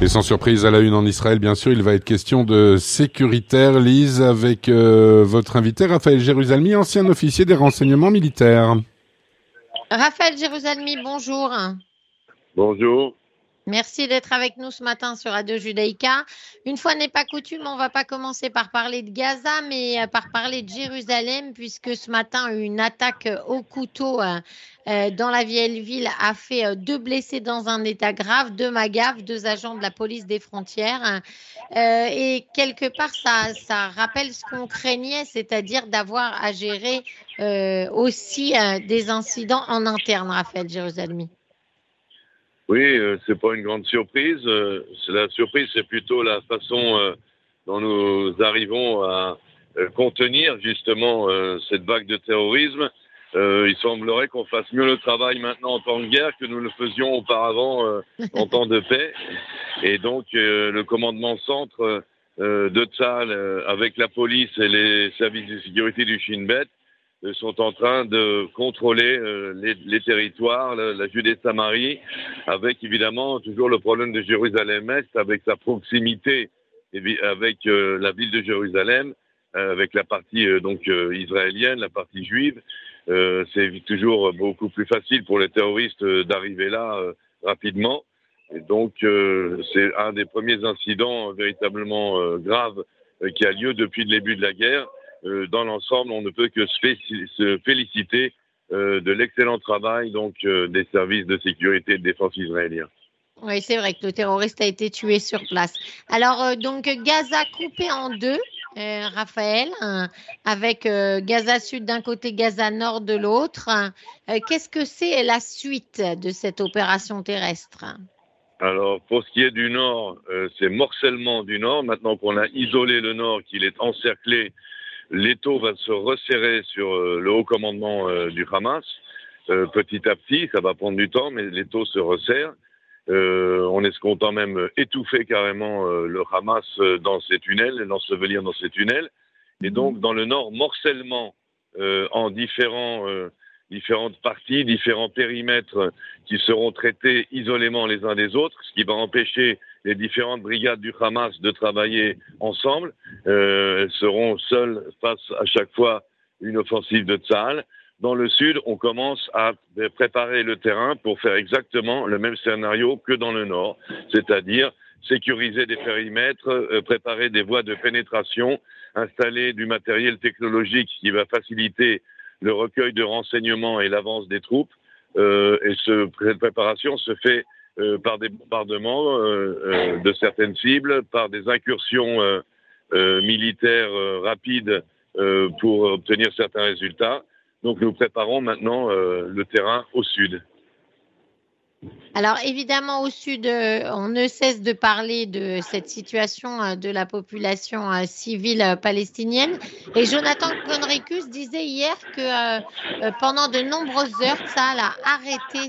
Et sans surprise à la une en Israël, bien sûr, il va être question de sécuritaire. Lise, avec votre invité, Raphaël Jérusalemi, ancien officier des renseignements militaires. Raphaël Jérusalemi, bonjour. Bonjour. Merci d'être avec nous ce matin sur Radio Judaïka. Une fois n'est pas coutume, on va pas commencer par parler de Gaza, mais par parler de Jérusalem, puisque ce matin, une attaque au couteau dans la vieille ville a fait 2 blessés dans un état grave, 2 MAGAF, 2 agents de la police des frontières. Et quelque part, ça rappelle ce qu'on craignait, c'est-à-dire d'avoir à gérer aussi des incidents en interne, Raphaël Jérusalemi. Oui, c'est pas une grande surprise. La surprise, c'est plutôt la façon dont nous arrivons à contenir justement cette vague de terrorisme. Il semblerait qu'on fasse mieux le travail maintenant en temps de guerre que nous le faisions auparavant en temps de paix. Et donc, le commandement centre de Tzahal avec la police et les services de sécurité du Shin Bet sont en train de contrôler les territoires, la Judée-Samarie, avec évidemment toujours le problème de Jérusalem-Est, avec sa proximité avec la ville de Jérusalem, avec la partie israélienne, la partie juive. C'est toujours beaucoup plus facile pour les terroristes d'arriver là rapidement. Et donc, c'est un des premiers incidents véritablement graves qui a lieu depuis le début de la guerre. Dans l'ensemble, on ne peut que se féliciter de l'excellent travail des services de sécurité et de défense israéliens. Oui, c'est vrai que le terroriste a été tué sur place. Alors, donc, Gaza coupé en deux, Raphaël, avec Gaza Sud d'un côté, Gaza Nord de l'autre. Qu'est-ce que c'est la suite de cette opération terrestre ? Alors, pour ce qui est du Nord, c'est morcellement du Nord. Maintenant qu'on a isolé le Nord, qu'il est encerclé, l'étau va se resserrer sur le haut commandement du Hamas. Petit à petit, ça va prendre du temps, mais l'étau se resserre. On escomptant même étouffer carrément le Hamas dans ces tunnels, l'ensevelir dans ces tunnels. Et donc, dans le Nord, morcellement en différentes parties, différents périmètres qui seront traités isolément les uns des autres, ce qui va empêcher les différentes brigades du Hamas de travailler ensemble. Elles seront seules face à chaque fois une offensive de Tzahal. Dans le sud, on commence à préparer le terrain pour faire exactement le même scénario que dans le nord, c'est-à-dire sécuriser des périmètres, préparer des voies de pénétration, installer du matériel technologique qui va faciliter le recueil de renseignements et l'avance des troupes. Et cette préparation se fait par des bombardements de certaines cibles, par des incursions militaires rapides pour obtenir certains résultats. Donc nous préparons maintenant le terrain au sud. Alors évidemment au sud, on ne cesse de parler de cette situation de la population civile palestinienne. Et Jonathan Conricus disait hier que pendant de nombreuses heures, Tzahal a arrêté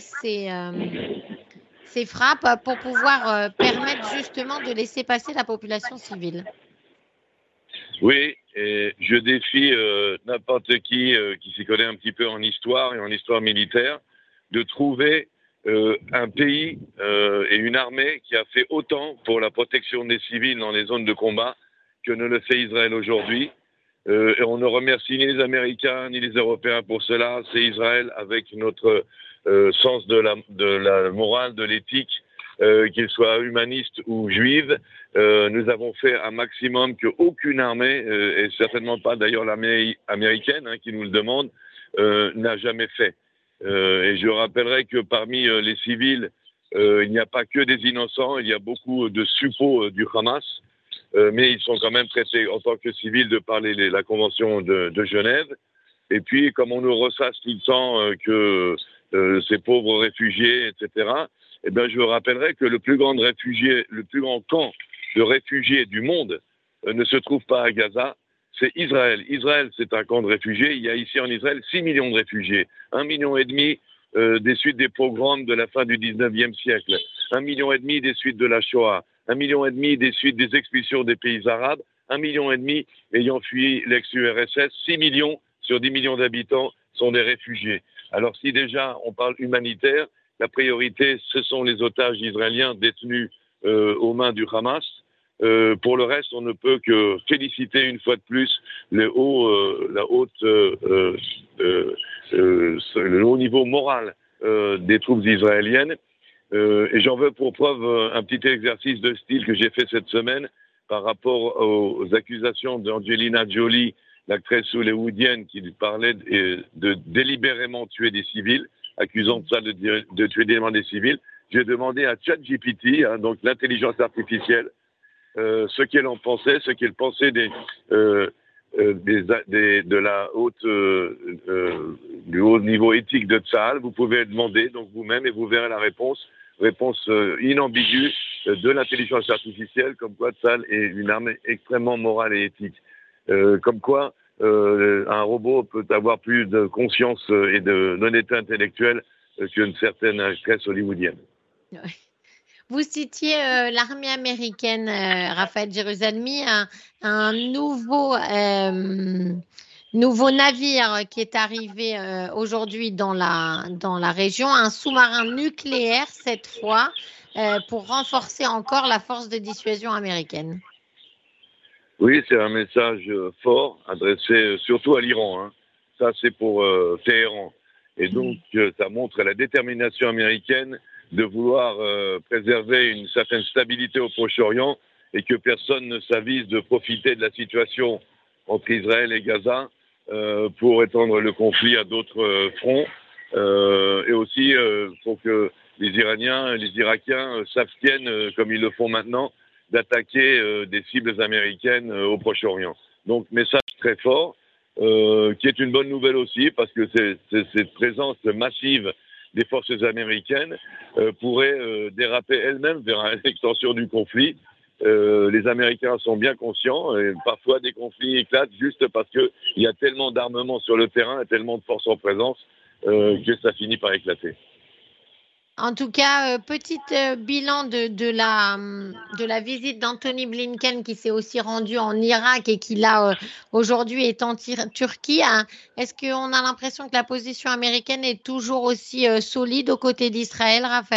ces frappes pour pouvoir permettre justement de laisser passer la population civile. Oui, et je défie n'importe qui s'y connaît un petit peu en histoire et en histoire militaire de trouver un pays et une armée qui a fait autant pour la protection des civils dans les zones de combat que ne le fait Israël aujourd'hui. Et on ne remercie ni les Américains ni les Européens pour cela. C'est Israël avec notre sens de la morale, de l'éthique, qu'il soit humaniste ou juive. Nous avons fait un maximum que aucune armée, et certainement pas d'ailleurs l'armée américaine qui nous le demande, n'a jamais fait. Et je rappellerai que parmi les civils, il n'y a pas que des innocents, il y a beaucoup de suppôts du Hamas, mais ils sont quand même traités en tant que civils de par la Convention de Genève. Et puis, comme on nous ressasse tout le temps que ces pauvres réfugiés, etc., eh bien, je rappellerai que le plus grand camp de réfugiés du monde ne se trouve pas à Gaza, c'est Israël. Israël, c'est un camp de réfugiés. Il y a ici en Israël 6 millions de réfugiés. 1,5 million des suites des pogroms de la fin du 19e siècle. 1,5 million des suites de la Shoah. 1,5 million des suites des expulsions des pays arabes. 1,5 million ayant fui l'ex-URSS. 6 millions sur 10 millions d'habitants sont des réfugiés. Alors si déjà on parle humanitaire, la priorité, ce sont les otages israéliens détenus aux mains du Hamas. Pour le reste, on ne peut que féliciter une fois de plus le haut niveau moral des troupes israéliennes. Et j'en veux pour preuve un petit exercice de style que j'ai fait cette semaine par rapport aux accusations d'Angelina Jolie, l'actrice hollywoodienne, qui parlait de délibérément tuer des civils, accusant de ça de tuer délibérément des civils. J'ai demandé à ChatGPT, donc l'intelligence artificielle, ce qu'elle en pensait, ce qu'elle pensait du haut niveau éthique de Tsahal. Vous pouvez le demander donc vous-même et vous verrez la réponse inambiguë de l'intelligence artificielle, comme quoi Tsahal est une armée extrêmement morale et éthique. Comme quoi un robot peut avoir plus de conscience et d'honnêteté intellectuelle qu'une certaine actrice hollywoodienne. Vous citiez l'armée américaine, Raphaël Jérusalemi, un nouveau navire qui est arrivé aujourd'hui dans la région, un sous-marin nucléaire cette fois, pour renforcer encore la force de dissuasion américaine. Oui, c'est un message fort adressé surtout à l'Iran. Ça, c'est pour Téhéran. Et donc, ça montre la détermination américaine de vouloir préserver une certaine stabilité au Proche-Orient et que personne ne s'avise de profiter de la situation entre Israël et Gaza pour étendre le conflit à d'autres fronts. Et aussi pour que les Iraniens et les Irakiens s'abstiennent, comme ils le font maintenant, d'attaquer des cibles américaines au Proche-Orient. Donc, message très fort, qui est une bonne nouvelle aussi, parce que cette présence massive des forces américaines pourrait déraper elle-même vers une extension du conflit. Les Américains sont bien conscients, et parfois des conflits éclatent juste parce qu'il y a tellement d'armement sur le terrain et tellement de forces en présence que ça finit par éclater. En tout cas, petit bilan de la visite d'Anthony Blinken qui s'est aussi rendu en Irak et qui là aujourd'hui est en Turquie. Est-ce qu'on a l'impression que la position américaine est toujours aussi solide aux côtés d'Israël, Raphaël ?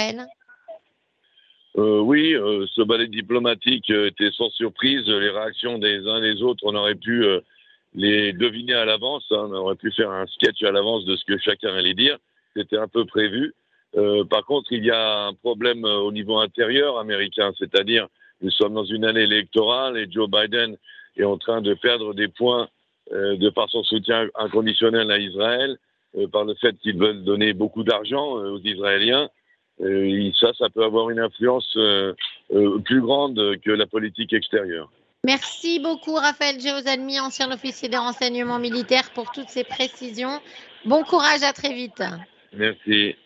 Oui, ce ballet diplomatique était sans surprise. Les réactions des uns et des autres, on aurait pu les deviner à l'avance. On aurait pu faire un sketch à l'avance de ce que chacun allait dire. C'était un peu prévu. Par contre, il y a un problème au niveau intérieur américain, c'est-à-dire nous sommes dans une année électorale et Joe Biden est en train de perdre des points de par son soutien inconditionnel à Israël, par le fait qu'ils veulent donner beaucoup d'argent aux Israéliens. Ça peut avoir une influence plus grande que la politique extérieure. Merci beaucoup Raphaël Jérusalemi, ancien officier des renseignements militaires, pour toutes ces précisions. Bon courage, à très vite. Merci.